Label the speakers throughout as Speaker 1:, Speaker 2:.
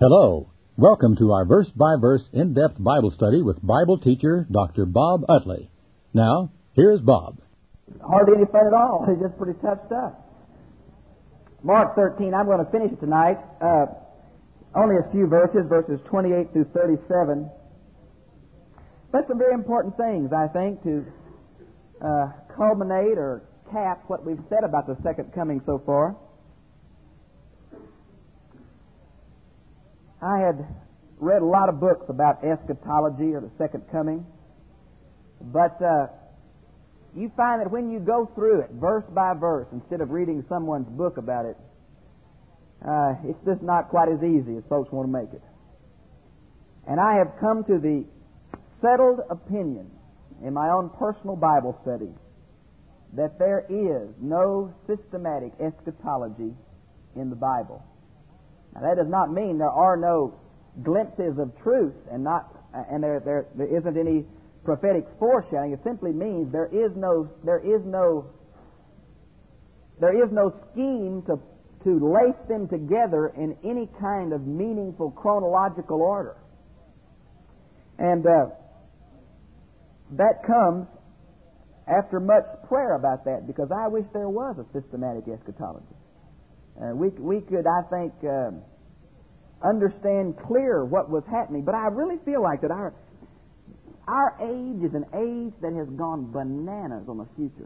Speaker 1: Hello. Welcome to our verse-by-verse in-depth Bible study with Bible teacher Dr. Bob Utley. Now, here's Bob.
Speaker 2: Hardly any fun at all. It's just pretty tough stuff. Mark 13, I'm going to finish it tonight. Only a few verses 28 through 37. But some very important things, I think, to culminate or cap what we've said about the second coming so far. I had read a lot of books about eschatology or the second coming, but you find that when you go through it verse by verse instead of reading someone's book about it, it's just not quite as easy as folks want to make it. And I have come to the settled opinion in my own personal Bible study that there is no systematic eschatology in the Bible. Now, that does not mean there are no glimpses of truth and there isn't any prophetic foreshadowing. It simply means there is no scheme to lace them together in any kind of meaningful chronological order. And that comes after much prayer about that, because I wish there was a systematic eschatology. We could, I think, understand clear what was happening. But I really feel like that our age is an age that has gone bananas on the future.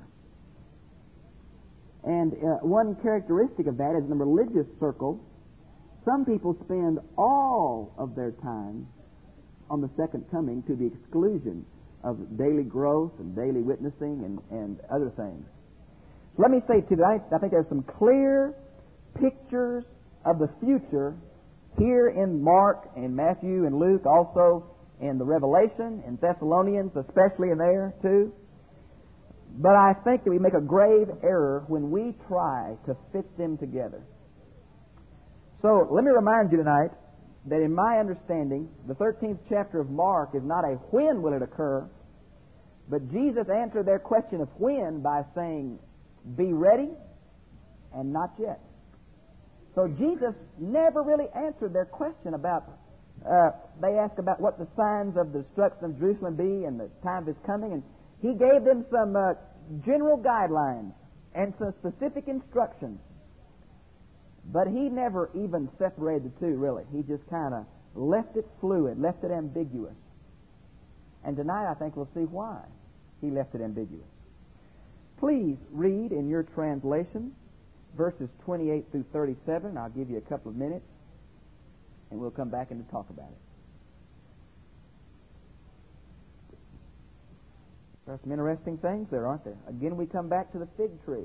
Speaker 2: And one characteristic of that is in the religious circle, some people spend all of their time on the second coming to the exclusion of daily growth and daily witnessing and other things. So let me say tonight, I think there's some clear pictures of the future here in Mark and Matthew and Luke, also in the Revelation, in Thessalonians, especially in there too. But I think that we make a grave error when we try to fit them together. So let me remind you tonight that in my understanding, the 13th chapter of Mark is not a when will it occur, but Jesus answered their question of when by saying, be ready and not yet. So Jesus never really answered their question about, they asked about what the signs of the destruction of Jerusalem be and the time of His coming, and He gave them some general guidelines and some specific instructions. But He never even separated the two, really. He just kind of left it fluid, left it ambiguous. And tonight I think we'll see why He left it ambiguous. Please read in your translation verses 28 through 37. I'll give you a couple of minutes, and we'll come back and talk about it. There are some interesting things there, aren't there? Again, we come back to the fig tree.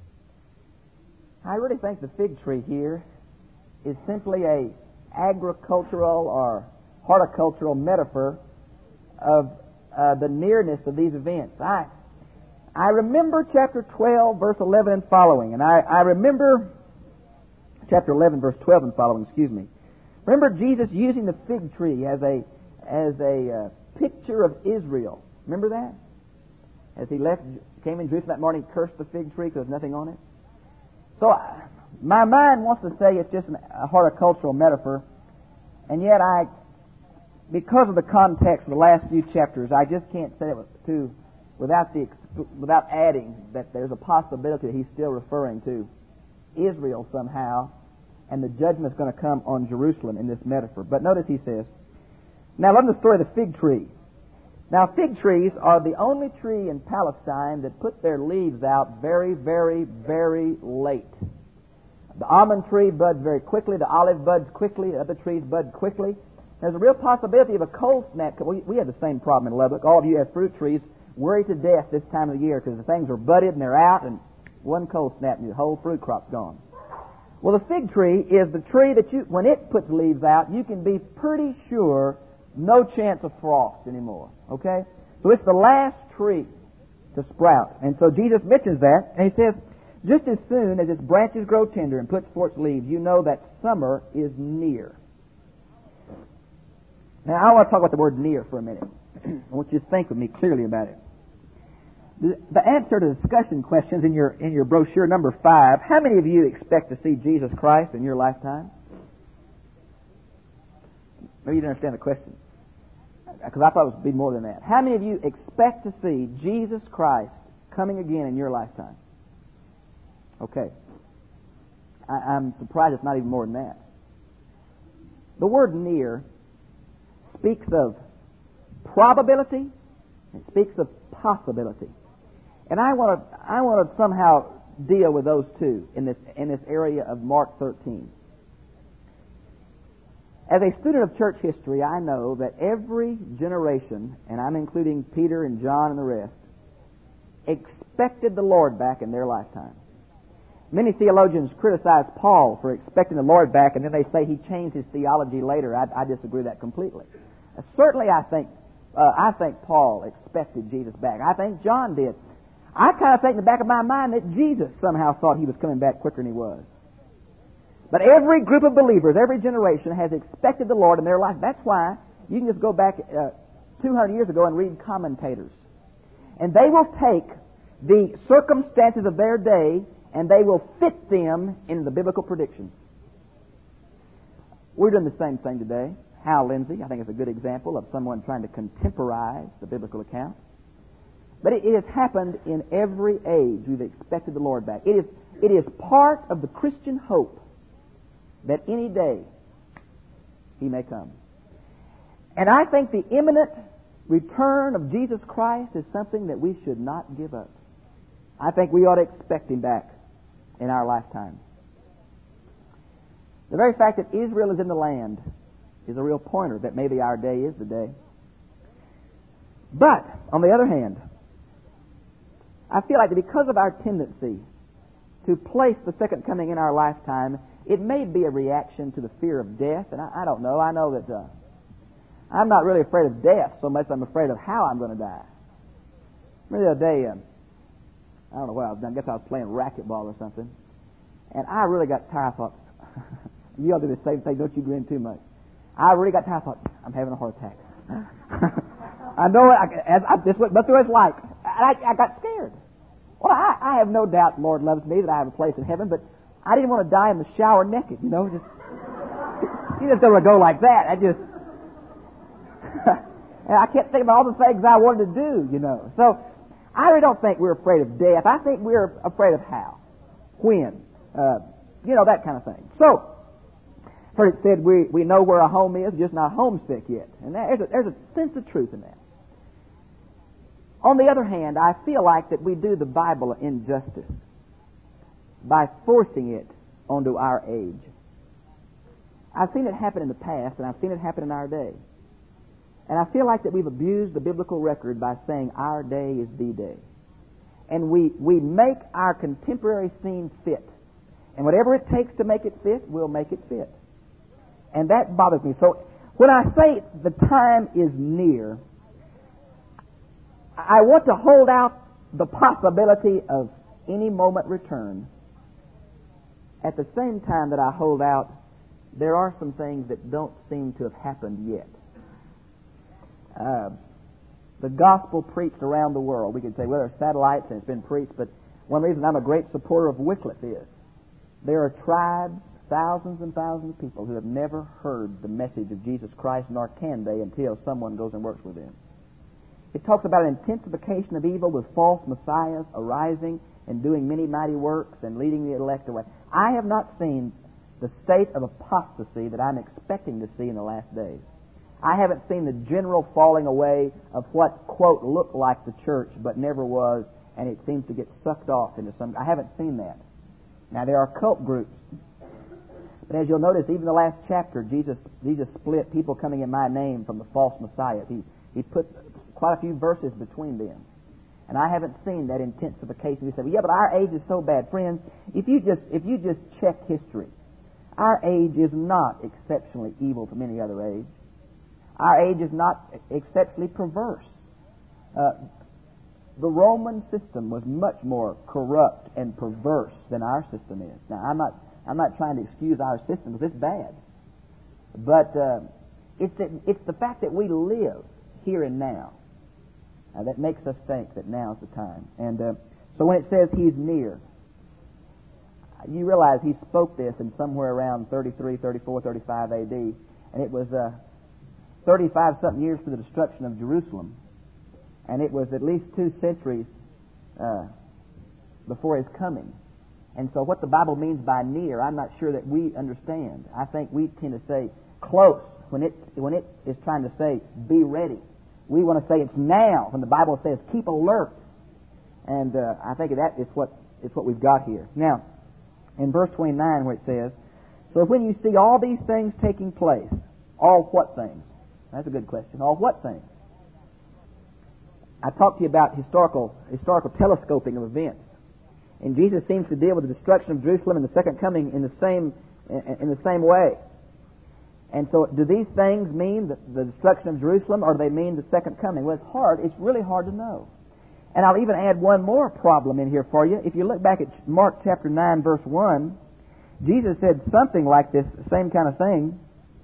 Speaker 2: I really think the fig tree here is simply a agricultural or horticultural metaphor of the nearness of these events. I remember chapter 12, verse 11 and following, and I remember chapter 11, verse 12 and following, Remember Jesus using the fig tree as a picture of Israel. Remember that? As He came in Jerusalem that morning, he cursed the fig tree because there's nothing on it. So my mind wants to say it's just a horticultural metaphor, and yet because of the context of the last few chapters, I just can't say it without adding that there's a possibility that He's still referring to Israel somehow, and the judgment's going to come on Jerusalem in this metaphor. But notice He says, now let me story of the fig tree. Now, fig trees are the only tree in Palestine that put their leaves out very, very, very late. The almond tree buds very quickly, the olive buds quickly, the other trees bud quickly. There's a real possibility of a cold snap. We have the same problem in Lubbock. All of you have fruit trees. Worry to death this time of the year because the things are budded and they're out, and one cold snap and your whole fruit crop's gone. Well, the fig tree is the tree that when it puts leaves out, you can be pretty sure no chance of frost anymore. Okay? So it's the last tree to sprout. And so Jesus mentions that, and He says, just as soon as its branches grow tender and puts forth leaves, you know that summer is near. Now, I want to talk about the word near for a minute. I want you to think with me clearly about it. The answer to discussion questions in your brochure number 5, how many of you expect to see Jesus Christ in your lifetime? Maybe you didn't understand the question, because I thought it would be more than that. How many of you expect to see Jesus Christ coming again in your lifetime? Okay. I'm surprised it's not even more than that. The word near speaks of probability. It speaks of possibility. And I want to somehow deal with those two in this area of Mark 13. As a student of church history, I know that every generation, and I'm including Peter and John and the rest, expected the Lord back in their lifetime. Many theologians criticize Paul for expecting the Lord back, and then they say he changed his theology later. I disagree with that completely. Certainly, I think Paul expected Jesus back. I think John did. I kind of think in the back of my mind that Jesus somehow thought he was coming back quicker than he was. But every group of believers, every generation has expected the Lord in their life. That's why you can just go back 200 years ago and read commentators. And they will take the circumstances of their day and they will fit them into the biblical predictions. We're doing the same thing today. Hal Lindsey, I think, is a good example of someone trying to contemporize the biblical account. But it has happened in every age. We've expected the Lord back. It is part of the Christian hope that any day He may come. And I think the imminent return of Jesus Christ is something that we should not give up. I think we ought to expect Him back in our lifetime. The very fact that Israel is in the land is a real pointer that maybe our day is the day. But, on the other hand, I feel like that because of our tendency to place the second coming in our lifetime, it may be a reaction to the fear of death, and I don't know. I know that I'm not really afraid of death so much as I'm afraid of how I'm going to die. Remember the other day, I don't know what I was doing. I guess I was playing racquetball or something, and I really got tired. I thought, you all do the same thing, don't you grin too much. I really got tired. I thought, I'm having a heart attack. I know this must be what it's like. I got scared. Well, I have no doubt the Lord loves me, that I have a place in heaven, but I didn't want to die in the shower naked, you know. You just don't want to go like that. And I kept thinking about all the things I wanted to do, you know. So I really don't think we're afraid of death. I think we're afraid of how, when, that kind of thing. So, first it said we know where our home is, just not homesick yet. And there's a sense of truth in that. On the other hand, I feel like that we do the Bible an injustice by forcing it onto our age. I've seen it happen in the past, and I've seen it happen in our day. And I feel like that we've abused the biblical record by saying our day is the day. And we make our contemporary scene fit. And whatever it takes to make it fit, we'll make it fit. And that bothers me. So when I say the time is near, I want to hold out the possibility of any moment return. At the same time that I hold out, there are some things that don't seem to have happened yet. The gospel preached around the world. We could say, well, there are satellites and it's been preached, but one reason I'm a great supporter of Wycliffe is there are tribes, thousands and thousands of people who have never heard the message of Jesus Christ, nor can they until someone goes and works with them. It talks about an intensification of evil with false messiahs arising and doing many mighty works and leading the elect away. I have not seen the state of apostasy that I'm expecting to see in the last days. I haven't seen the general falling away of what, quote, looked like the church but never was, and it seems to get sucked off into some... I haven't seen that. Now, there are cult groups. But as you'll notice, even the last chapter, Jesus split people coming in my name from the false messiah. He put quite a few verses between them. And I haven't seen that intensification. You say, well, yeah, but our age is so bad. Friends, if you just check history, our age is not exceptionally evil from any other age. Our age is not exceptionally perverse. The Roman system was much more corrupt and perverse than our system is. Now, I'm not trying to excuse our system because it's bad. But it's the fact that we live here and now that makes us think that now's the time. And so when it says He's near, you realize He spoke this in somewhere around 33, 34, 35 A.D., and it was 35-something years for the destruction of Jerusalem, and it was at least 2 centuries before His coming. And so what the Bible means by near, I'm not sure that we understand. I think we tend to say close when it is trying to say be ready. We want to say it's now when the Bible says keep alert. And I think that is what we've got here. Now, in verse 29 where it says, so when you see all these things taking place, all what things? That's a good question. All what things? I talked to you about historical telescoping of events. And Jesus seems to deal with the destruction of Jerusalem and the second coming in the same way. And so, do these things mean the destruction of Jerusalem, or do they mean the second coming? Well, it's really hard to know. And I'll even add one more problem in here for you. If you look back at Mark chapter 9, verse 1, Jesus said something like this, same kind of thing.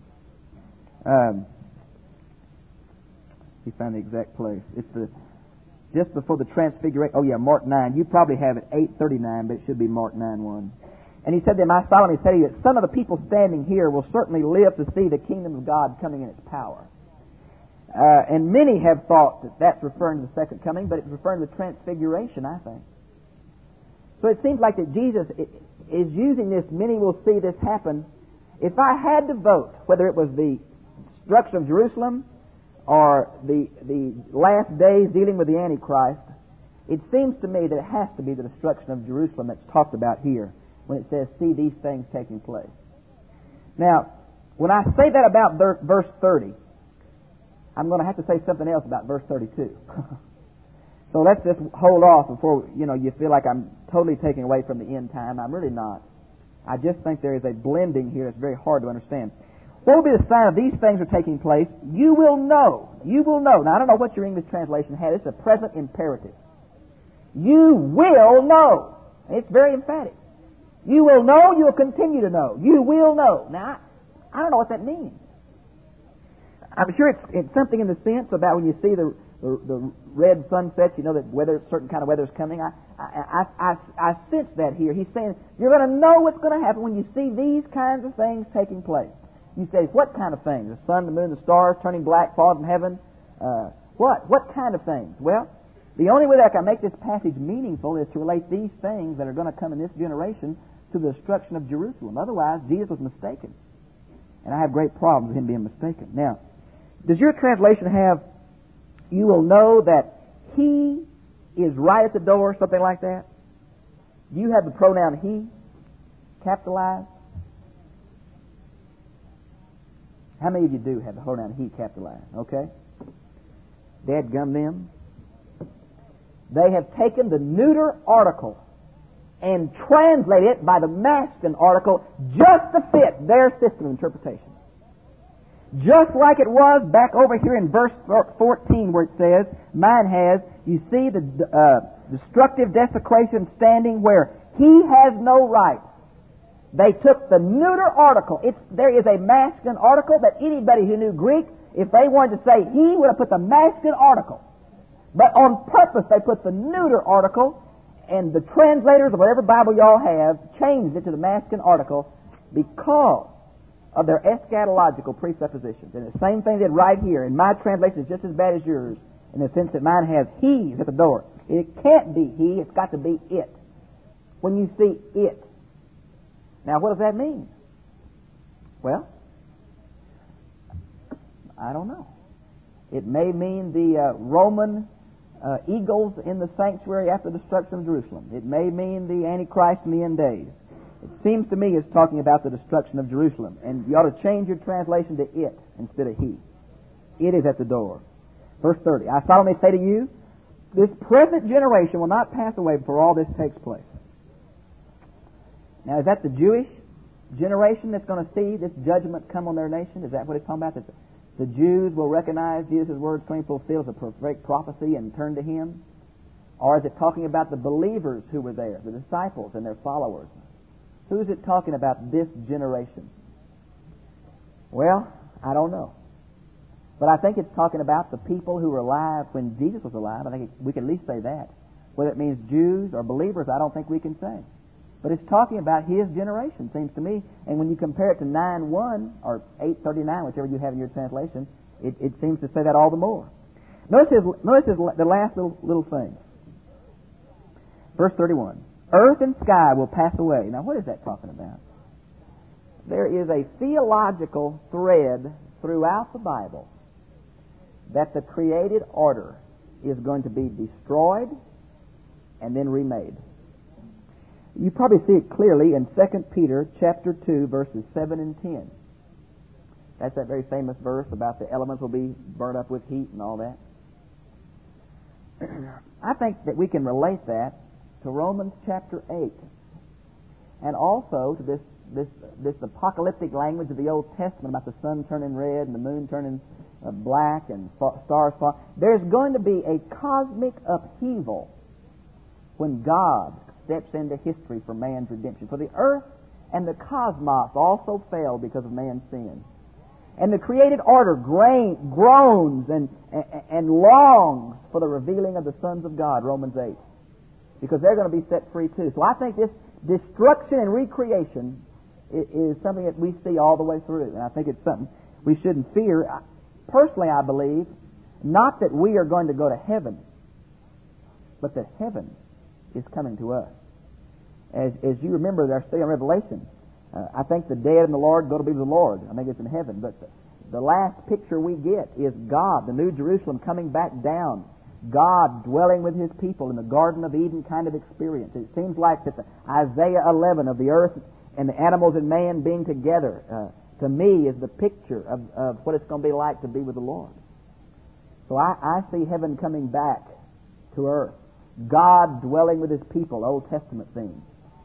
Speaker 2: You found the exact place. It's just before the transfiguration. Oh yeah, Mark 9. You probably have it 8:39, but it should be Mark 9:1. And He said to them, I solemnly say to you that some of the people standing here will certainly live to see the kingdom of God coming in its power. And many have thought that that's referring to the second coming, but it's referring to the transfiguration, I think. So it seems like that Jesus is using this, many will see this happen. If I had to vote, whether it was the destruction of Jerusalem or the last days dealing with the Antichrist, it seems to me that it has to be the destruction of Jerusalem that's talked about here when it says, see these things taking place. Now, when I say that about verse 30, I'm going to have to say something else about verse 32. So let's just hold off before you feel like I'm totally taking away from the end time. I'm really not. I just think there is a blending here that's very hard to understand. What will be the sign of these things are taking place? You will know. You will know. Now, I don't know what your English translation had. It's a present imperative. You will know. It's very emphatic. You will know, you will continue to know. You will know. Now, I don't know what that means. I'm sure it's something in the sense about when you see the red sunsets, you know that certain kind of weather is coming. I sense that here. He's saying you're going to know what's going to happen when you see these kinds of things taking place. You say, what kind of things? The sun, the moon, the stars turning black, falling from heaven? What? What kind of things? Well, the only way that I can make this passage meaningful is to relate these things that are going to come in this generation to the destruction of Jerusalem. Otherwise, Jesus was mistaken. And I have great problems with Him being mistaken. Now, does your translation have, you will know that He is right at the door, something like that? Do you have the pronoun He capitalized? How many of you do have the pronoun He capitalized? Okay. Dadgum them. They have taken the neuter article and translated it by the masculine article just to fit their system of interpretation. Just like it was back over here in verse 14 where it says, mine has, you see the destructive desecration standing where He has no right. They took the neuter article. There is a masculine article that anybody who knew Greek, if they wanted to say He, would have put the masculine article. But on purpose they put the neuter article, and the translators of whatever Bible y'all have changed it to the masculine article because of their eschatological presuppositions. And the same thing they did right here. In my translation is just as bad as yours, in the sense that mine has He's at the door. It can't be He, it's got to be it. When you see it. Now, what does that mean? Well, I don't know. It may mean the Roman eagles in the sanctuary after the destruction of Jerusalem. It may mean the Antichrist in the end days. It seems to me it's talking about the destruction of Jerusalem. And you ought to change your translation to it instead of He. It is at the door. Verse 30. I solemnly say to you, this present generation will not pass away before all this takes place. Now, is that the Jewish generation that's going to see this judgment come on their nation? Is that what it's talking about? That the Jews will recognize Jesus' words coming fulfilled as a prophetic prophecy and turn to Him? Or is it talking about the believers who were there, the disciples and their followers? Who is it talking about, this generation? Well, I don't know. But I think it's talking about the people who were alive when Jesus was alive. I think we can at least say that. Whether it means Jews or believers, I don't think we can say. But it's talking about his generation, seems to me. And when you compare it to 9:1 or 8:39, whichever you have in your translation, it seems to say that all the more. Notice the last little thing. Verse 31. Earth and sky will pass away. Now, what is that talking about? There is a theological thread throughout the Bible that the created order is going to be destroyed and then remade. You probably see it clearly in 2 Peter chapter 2, verses 7 and 10. That's that very famous verse about the elements will be burnt up with heat and all that. I think that we can relate that to Romans chapter 8 and also to this apocalyptic language of the Old Testament about the sun turning red and the moon turning black and stars falling. There's going to be a cosmic upheaval when God steps into history for man's redemption. For the earth and the cosmos also fell because of man's sin. And the created order groans and longs for the revealing of the sons of God, Romans 8, because they're going to be set free too. So I think this destruction and recreation is something that we see all the way through, and I think it's something we shouldn't fear. Personally, I believe not that we are going to go to heaven, but that heaven is coming to us. As you remember our study on Revelation, I think the dead in the Lord go to be with the Lord. I think it's in heaven. But the last picture we get is God, the New Jerusalem, coming back down. God dwelling with His people in the Garden of Eden kind of experience. It seems like that the Isaiah 11 of the earth and the animals and man being together, to me, is the picture of what it's going to be like to be with the Lord. So I see heaven coming back to earth. God dwelling with His people, Old Testament theme.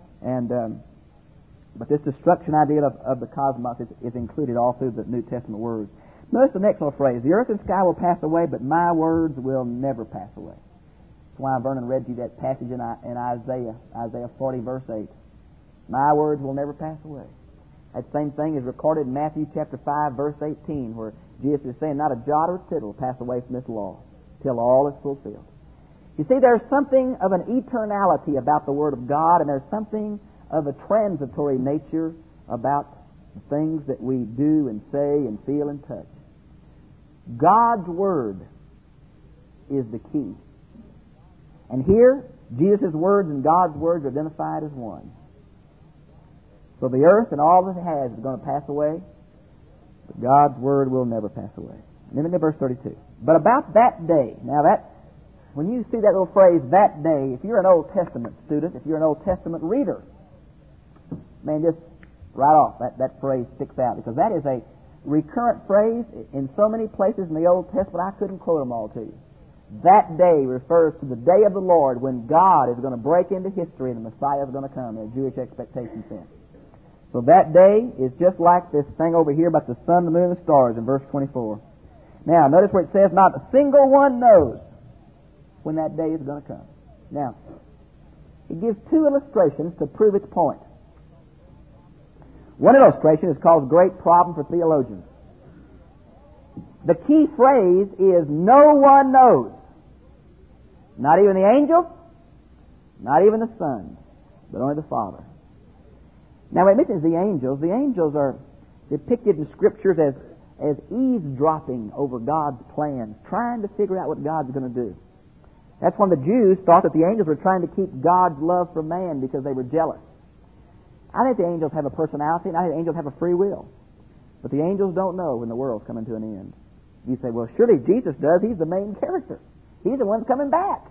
Speaker 2: But this destruction idea of the cosmos is included all through the New Testament words. Notice the next little phrase. The earth and sky will pass away, but my words will never pass away. That's why Vernon read you that passage in Isaiah 40, verse 8. My words will never pass away. That same thing is recorded in Matthew chapter 5, verse 18, where Jesus is saying, not a jot or tittle will pass away from this law till all is fulfilled. You see, there's something of an eternality about the Word of God, and there's something of a transitory nature about the things that we do and say and feel and touch. God's Word is the key. And here, Jesus' words and God's words are identified as one. So the earth and all that it has is going to pass away, but God's Word will never pass away. And then in verse 32. But about that day, now that, when you see that little phrase, that day, if you're an Old Testament student, if you're an Old Testament reader, man, just right off, that phrase sticks out, because that is a recurrent phrase in so many places in the Old Testament, I couldn't quote them all to you. That day refers to the day of the Lord when God is going to break into history and the Messiah is going to come, in a Jewish expectation sense. So that day is just like this thing over here about the sun, the moon, and the stars in verse 24. Now, notice where it says, not a single one knows when that day is going to come. Now, it gives two illustrations to prove its point. One illustration is called Great Problem for Theologians. The key phrase is, no one knows. Not even the angels, not even the Son, but only the Father. Now, when it mentions the angels are depicted in Scriptures as eavesdropping over God's plans, trying to figure out what God's going to do. That's when the Jews thought that the angels were trying to keep God's love for man because they were jealous. I think the angels have a personality, and I think the angels have a free will. But the angels don't know when the world's coming to an end. You say, well, surely Jesus does. He's the main character. He's the one coming back.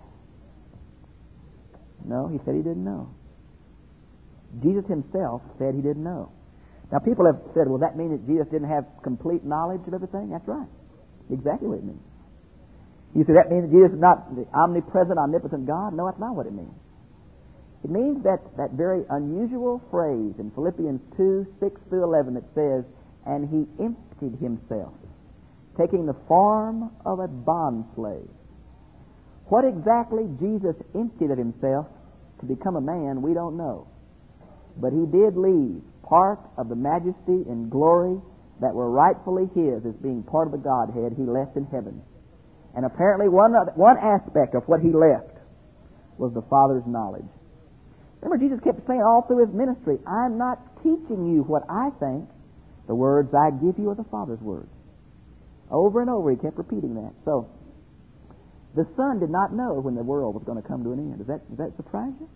Speaker 2: No, he said he didn't know. Jesus himself said he didn't know. Now, people have said, well, that mean that Jesus didn't have complete knowledge of everything? That's right. Exactly what it means. You say that means that Jesus is not the omnipresent, omnipotent God? No, that's not what it means. It means that very unusual phrase in Philippians 2, 6 through 11 that says, and he emptied himself, taking the form of a bondslave. What exactly Jesus emptied of himself to become a man, we don't know. But he did leave part of the majesty and glory that were rightfully his as being part of the Godhead he left in heaven. And apparently one aspect of what he left was the Father's knowledge. Remember, Jesus kept saying all through His ministry, I'm not teaching you what I think. The words I give you are the Father's words. Over and over He kept repeating that. So, the Son did not know when the world was going to come to an end. Does that surprise you?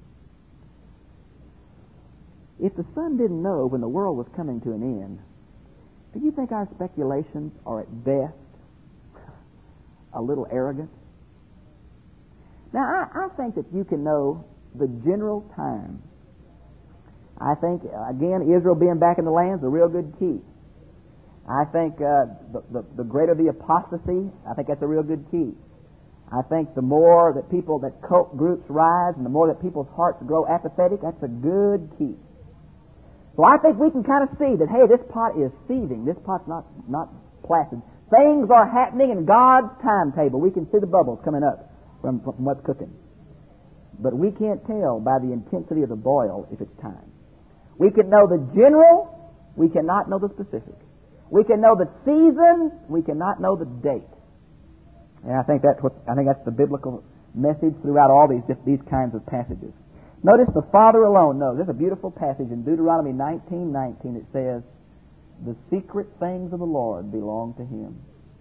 Speaker 2: If the Son didn't know when the world was coming to an end, do you think our speculations are at best a little arrogant? Now, I think that you can know the general time. I think, again, Israel being back in the land is a real good key. I think the greater the apostasy, I think that's a real good key. I think the more that cult groups rise and the more that people's hearts grow apathetic, that's a good key. So I think we can kind of see that, hey, this pot is seething. This pot's not placid. Things are happening in God's timetable. We can see the bubbles coming up from what's cooking. But we can't tell by the intensity of the boil if it's time. We can know the general, we cannot know the specific. We can know the season, we cannot know the date. And I think that's the biblical message throughout all these kinds of passages. Notice the Father alone knows. There's a beautiful passage in Deuteronomy 19:19. It says, "The secret things of the Lord belong to Him."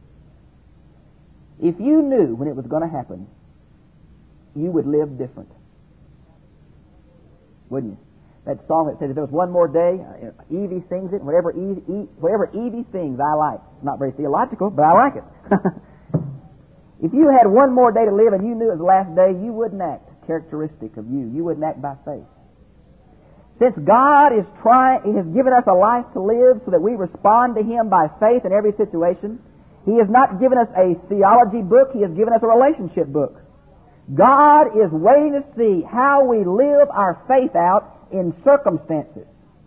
Speaker 2: If you knew when it was going to happen, you would live different, wouldn't you? That song that says, "If there was one more day," Evie sings it. Whatever Evie sings, I like. It's not very theological, but I like it. If you had one more day to live and you knew it was the last day, you wouldn't act characteristic of you. You wouldn't act by faith. Since God He has given us a life to live so that we respond to Him by faith in every situation, He has not given us a theology book, He has given us a relationship book. God is waiting to see how we live our faith out in circumstances.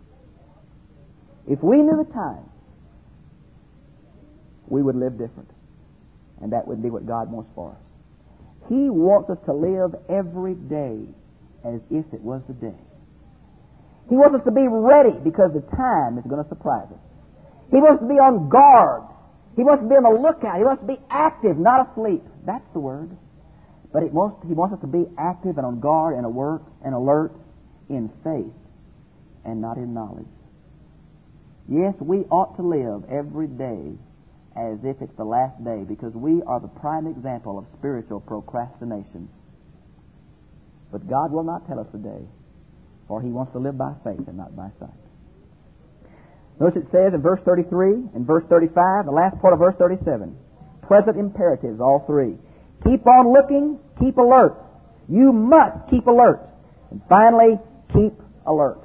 Speaker 2: If we knew the time, we would live different. And that would be what God wants for us. He wants us to live every day as if it was the day. He wants us to be ready because the time is going to surprise us. He wants us to be on guard. He wants us to be on the lookout. He wants us to be active, not asleep. That's the word. But He wants us to be active and on guard and alert in faith and not in knowledge. Yes, we ought to live every day as if it's the last day, because we are the prime example of spiritual procrastination. But God will not tell us today, for He wants to live by faith and not by sight. Notice it says in verse 33 and verse 35, the last part of verse 37, present imperatives, all three. Keep on looking, keep alert. You must keep alert. And finally, keep alert.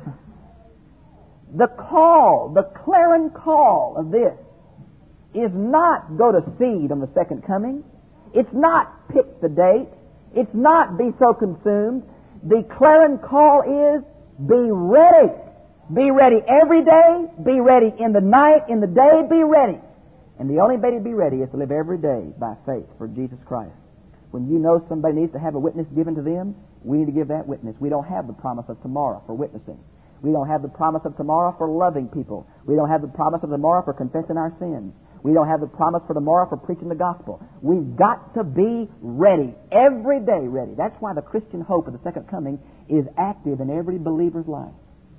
Speaker 2: The clarion call of this is not go to seed on the second coming. It's not pick the date. It's not be so consumed. The clarion call is be ready. Be ready every day. Be ready in the night, in the day, be ready. And the only way to be ready is to live every day by faith for Jesus Christ. When you know somebody needs to have a witness given to them, we need to give that witness. We don't have the promise of tomorrow for witnessing. We don't have the promise of tomorrow for loving people. We don't have the promise of tomorrow for confessing our sins. We don't have the promise for tomorrow for preaching the gospel. We've got to be ready, every day ready. That's why the Christian hope of the second coming is active in every believer's life.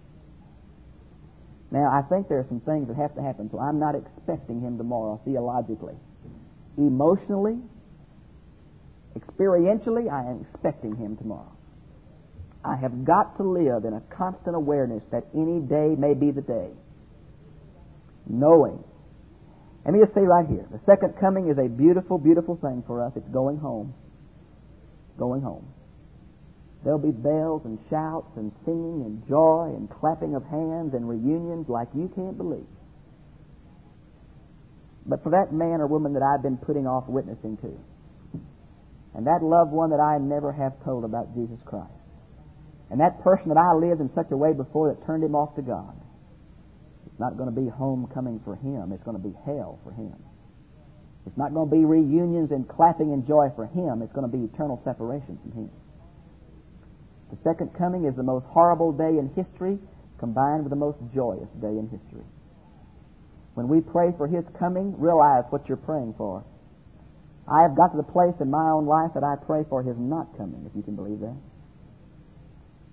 Speaker 2: Now, I think there are some things that have to happen, so I'm not expecting Him tomorrow theologically. Emotionally, experientially, I am expecting Him tomorrow. I have got to live in a constant awareness that any day may be the day. Knowing. Let me just say right here, the second coming is a beautiful, beautiful thing for us. It's going home. Going home. There'll be bells and shouts and singing and joy and clapping of hands and reunions like you can't believe. But for that man or woman that I've been putting off witnessing to, and that loved one that I never have told about Jesus Christ, and that person that I lived in such a way before that turned him off to God, it's not going to be homecoming for him. It's going to be hell for him. It's not going to be reunions and clapping and joy for him. It's going to be eternal separation from him. The second coming is the most horrible day in history combined with the most joyous day in history. When we pray for His coming, realize what you're praying for. I have got to the place in my own life that I pray for His not coming, if you can believe that.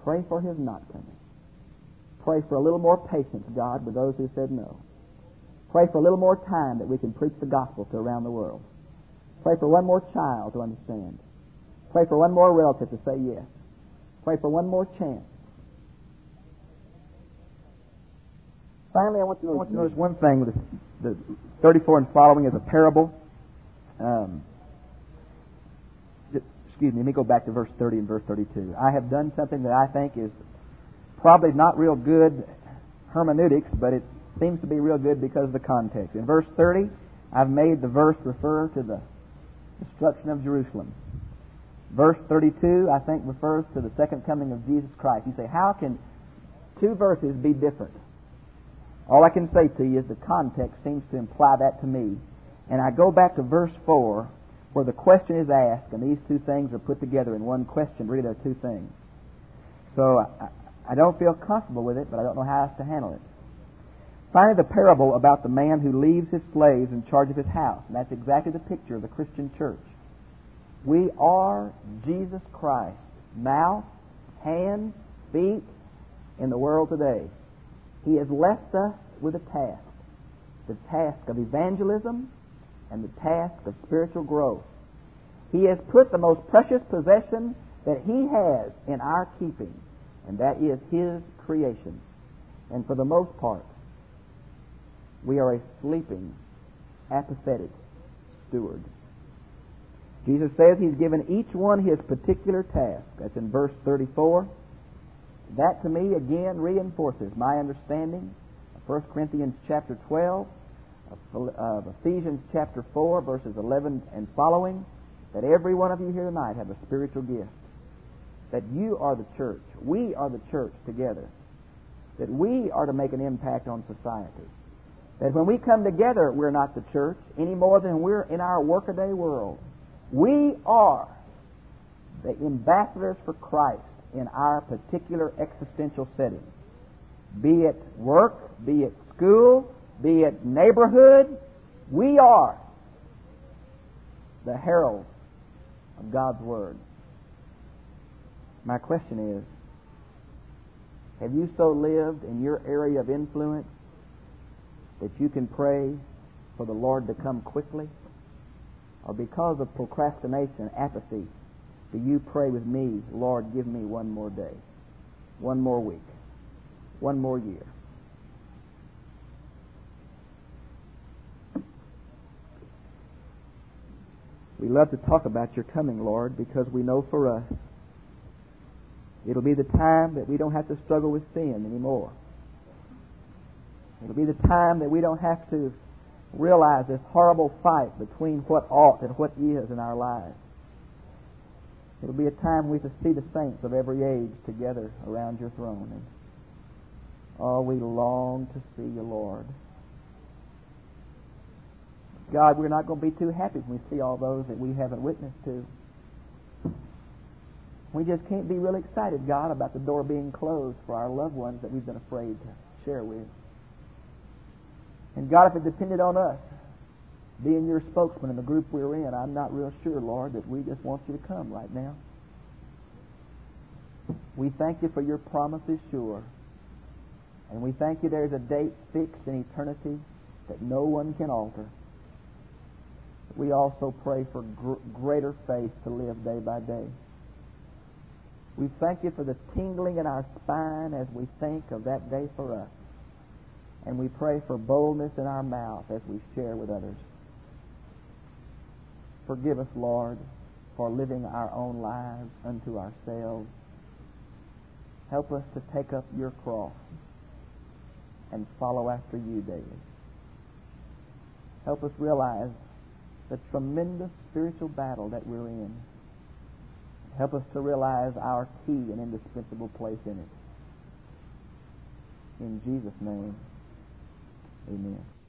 Speaker 2: Pray for His not coming. Pray for a little more patience, God, with those who said no. Pray for a little more time that we can preach the gospel to around the world. Pray for one more child to understand. Pray for one more relative to say yes. Pray for one more chance. Finally, I want you to notice one thing with the 34 and following is a parable. Excuse me, let me go back to verse 30 and verse 32. I have done something that I think is probably not real good hermeneutics, but it seems to be real good because of the context. In verse 30, I've made the verse refer to the destruction of Jerusalem. Verse 32, I think, refers to the second coming of Jesus Christ. You say, how can two verses be different? All I can say to you is the context seems to imply that to me. And I go back to verse 4, where the question is asked, and these two things are put together in one question. Really, they're two things. So I don't feel comfortable with it, but I don't know how else to handle it. Finally, the parable about the man who leaves his slaves in charge of his house. And that's exactly the picture of the Christian church. We are Jesus Christ, mouth, hands, feet in the world today. He has left us with a task, the task of evangelism and the task of spiritual growth. He has put the most precious possession that He has in our keeping, and that is His creation. And for the most part, we are a sleeping, apathetic steward. Jesus says He's given each one his particular task. That's in verse 34. That to me again reinforces my understanding of 1 Corinthians chapter 12, of Ephesians chapter 4, verses 11 and following, that every one of you here tonight have a spiritual gift. That you are the church. We are the church together. That we are to make an impact on society. That when we come together, we're not the church any more than we're in our workaday world. We are the ambassadors for Christ in our particular existential setting. Be it work, be it school, be it neighborhood, we are the heralds of God's Word. My question is, have you so lived in your area of influence that you can pray for the Lord to come quickly? Or because of procrastination, apathy, do you pray with me, Lord, give me one more day, one more week, one more year? We love to talk about your coming, Lord, because we know for us it'll be the time that we don't have to struggle with sin anymore. It'll be the time that we don't have to realize this horrible fight between what ought and what is in our lives. It'll be a time we can see the saints of every age together around your throne. And oh, we long to see you, Lord. God, we're not going to be too happy when we see all those that we haven't witnessed to. We just can't be really excited, God, about the door being closed for our loved ones that we've been afraid to share with. And God, if it depended on us being your spokesman in the group we're in, I'm not real sure, Lord, that we just want you to come right now. We thank you for your promise is sure. And we thank you there's a date fixed in eternity that no one can alter. We also pray for greater faith to live day by day. We thank you for the tingling in our spine as we think of that day for us. And we pray for boldness in our mouth as we share with others. Forgive us, Lord, for living our own lives unto ourselves. Help us to take up your cross and follow after you daily. Help us realize the tremendous spiritual battle that we're in. Help us to realize our key and indispensable place in it. In Jesus' name, amen.